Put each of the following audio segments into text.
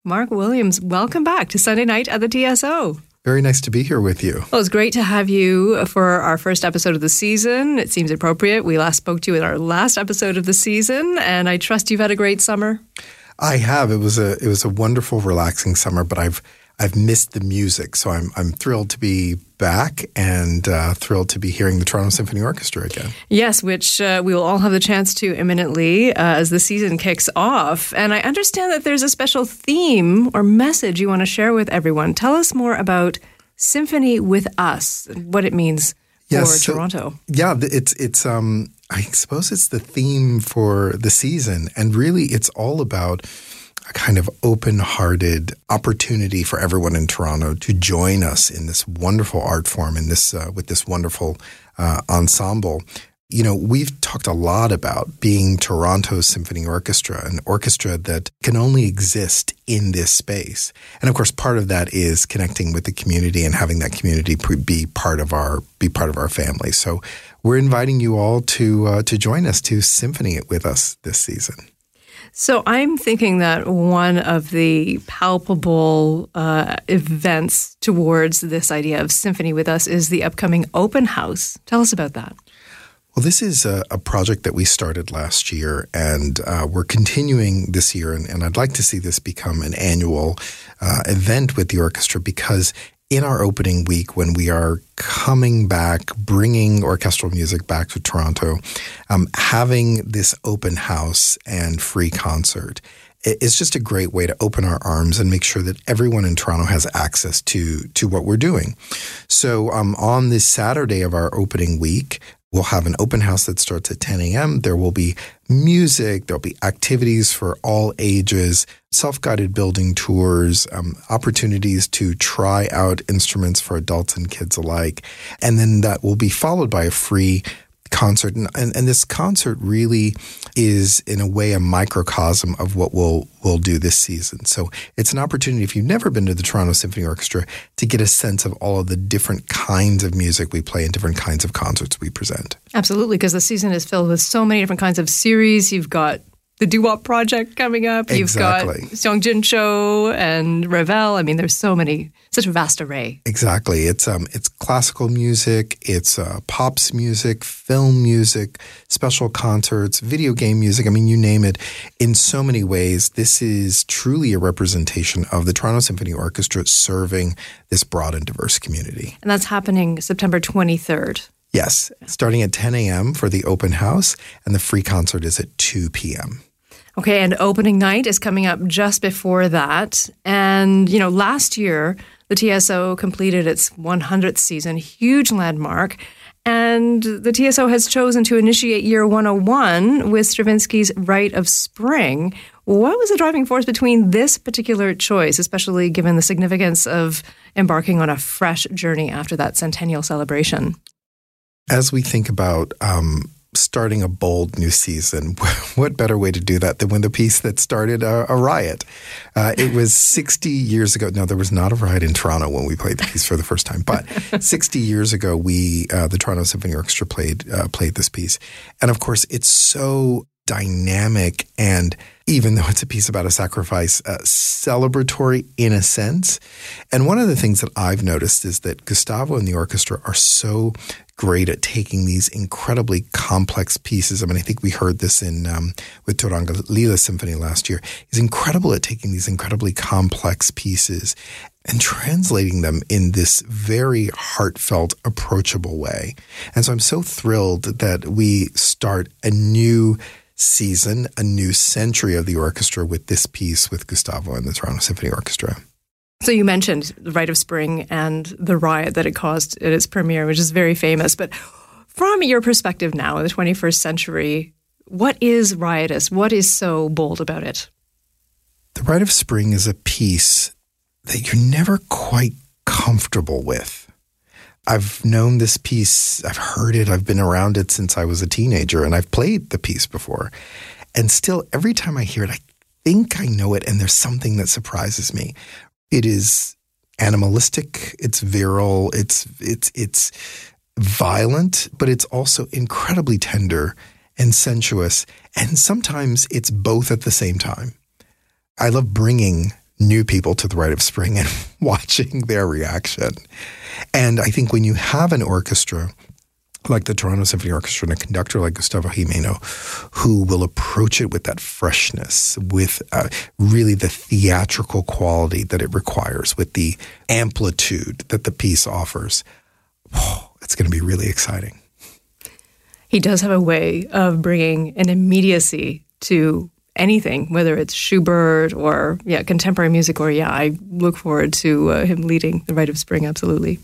Mark Williams, welcome back to Sunday Night at the TSO. Very nice to be here with you. Well, it's great to have you for our first episode of the season. It seems appropriate. We last spoke to you in our last episode of the season, and I trust you've had a great summer. I have. It was a wonderful, relaxing summer, but I've missed the music, so I'm thrilled to be back and thrilled to be hearing the Toronto Symphony Orchestra again. Yes, which we will all have the chance to imminently as the season kicks off. And I understand that there's a special theme or message you want to share with everyone. Tell us more about Symphony with Us, what it means for Toronto. Yeah, it's I suppose it's the theme for the season, and really it's all about a kind of open-hearted opportunity for everyone in Toronto to join us in this wonderful art form, in this with this wonderful ensemble. You know, we've talked a lot about being Toronto's Symphony Orchestra, an orchestra that can only exist in this space. And of course, part of that is connecting with the community and having that community be part of our family. So we're inviting you all to join us, to symphony it with us this season. So I'm thinking that one of the palpable events towards this idea of Symphony with Us is the upcoming open house. Tell us about that. Well, this is a project that we started last year, and we're continuing this year, and I'd like to see this become an annual event with the orchestra, because in our opening week, when we are coming back, bringing orchestral music back to Toronto, having this open house and free concert, it's just a great way to open our arms and make sure that everyone in Toronto has access to what we're doing. So on this Saturday of our opening week, we'll have an open house that starts at 10 a.m. There will be music. There'll be activities for all ages, self-guided building tours, opportunities to try out instruments for adults and kids alike. And then that will be followed by a free concert. And this concert really is, in a way, a microcosm of what we'll do this season. So it's an opportunity, if you've never been to the Toronto Symphony Orchestra, to get a sense of all of the different kinds of music we play and different kinds of concerts we present. Absolutely, because the season is filled with so many different kinds of series. You've got the Doo-Wop Project coming up. Exactly. You've got Seongjin Cho and Ravel. I mean, there's such a vast array. Exactly. It's classical music, it's pops music, film music, special concerts, video game music. I mean, you name it. In so many ways, this is truly a representation of the Toronto Symphony Orchestra serving this broad and diverse community. And that's happening September 23rd. Yes, starting at 10 a.m. for the open house, and the free concert is at 2 p.m. Okay, and opening night is coming up just before that. And, you know, last year, the TSO completed its 100th season, huge landmark. And the TSO has chosen to initiate Year 101 with Stravinsky's Rite of Spring. What was the driving force between this particular choice, especially given the significance of embarking on a fresh journey after that centennial celebration? As we think about starting a bold new season, what better way to do that than with a piece that started a riot? It was 60 years ago. No, there was not a riot in Toronto when we played the piece for the first time. But 60 years ago, the Toronto Symphony Orchestra played this piece. And of course, it's so dynamic, and even though it's a piece about a sacrifice, celebratory in a sense. And one of the things that I've noticed is that Gustavo and the orchestra are so great at taking these incredibly complex pieces. I mean, I think we heard this with Turanga Lila Symphony last year. He's incredible at taking these incredibly complex pieces and translating them in this very heartfelt, approachable way. And so I'm so thrilled that we start a new season, a new century of the orchestra with this piece with Gustavo and the Toronto Symphony Orchestra. So you mentioned the Rite of Spring and the riot that it caused at its premiere, which is very famous. But from your perspective now in the 21st century, what is riotous? What is so bold about it? The Rite of Spring is a piece that you're never quite comfortable with. I've known this piece, I've heard it, I've been around it since I was a teenager, and I've played the piece before. And still, every time I hear it, I think I know it, and there's something that surprises me. It is animalistic, it's virile, it's violent, but it's also incredibly tender and sensuous, and sometimes it's both at the same time. I love bringing new people to the Rite of Spring and watching their reaction. And I think when you have an orchestra like the Toronto Symphony Orchestra and a conductor like Gustavo Jimeno, who will approach it with that freshness, with really the theatrical quality that it requires, with the amplitude that the piece offers, it's going to be really exciting. He does have a way of bringing an immediacy to anything, whether it's Schubert or contemporary music, or I look forward to him leading the Rite of Spring, absolutely.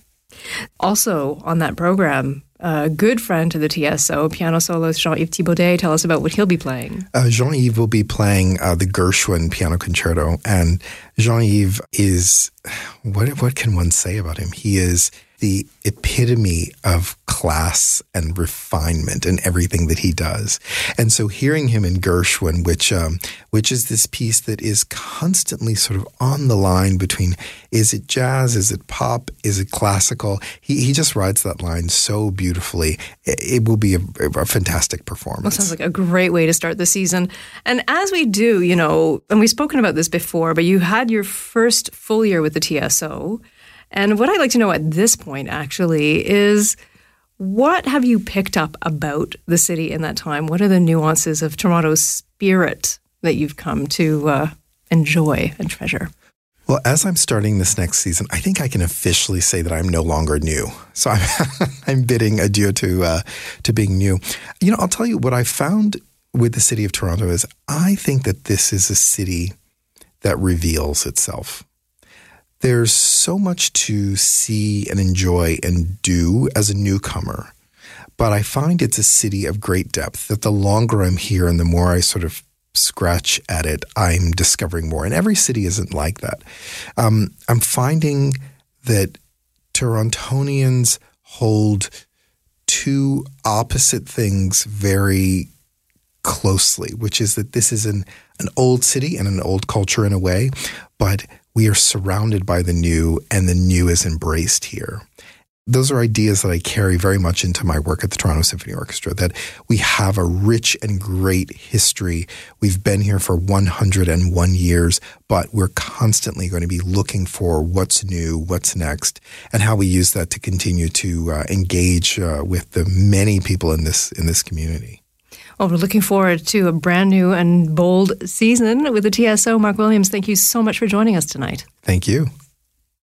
Also on that program, a good friend to the TSO, piano soloist Jean-Yves Thibaudet. Tell us about what he'll be playing. Jean-Yves will be playing the Gershwin Piano Concerto. And Jean-Yves is, what can one say about him? He is the epitome of class and refinement in everything that he does. And so hearing him in Gershwin, which is this piece that is constantly sort of on the line between, is it jazz, is it pop, is it classical? He just rides that line so beautifully. It will be a fantastic performance. Well, sounds like a great way to start the season. And as we do, and we've spoken about this before, but you had your first full year with the TSO. And what I'd like to know at this point, actually, is what have you picked up about the city in that time? What are the nuances of Toronto's spirit that you've come to enjoy and treasure? Well, as I'm starting this next season, I think I can officially say that I'm no longer new. So I'm bidding adieu to being new. I'll tell you what I found with the city of Toronto is I think that this is a city that reveals itself. There's so much to see and enjoy and do as a newcomer, but I find it's a city of great depth, that the longer I'm here and the more I sort of scratch at it, I'm discovering more. And every city isn't like that. I'm finding that Torontonians hold two opposite things very closely, which is that this is an old city and an old culture in a way, but we are surrounded by the new, and the new is embraced here. Those are ideas that I carry very much into my work at the Toronto Symphony Orchestra, that we have a rich and great history. We've been here for 101 years, but we're constantly going to be looking for what's new, what's next, and how we use that to continue to engage with the many people in this community. Well, we're looking forward to a brand new and bold season with the TSO. Mark Williams, thank you so much for joining us tonight. Thank you.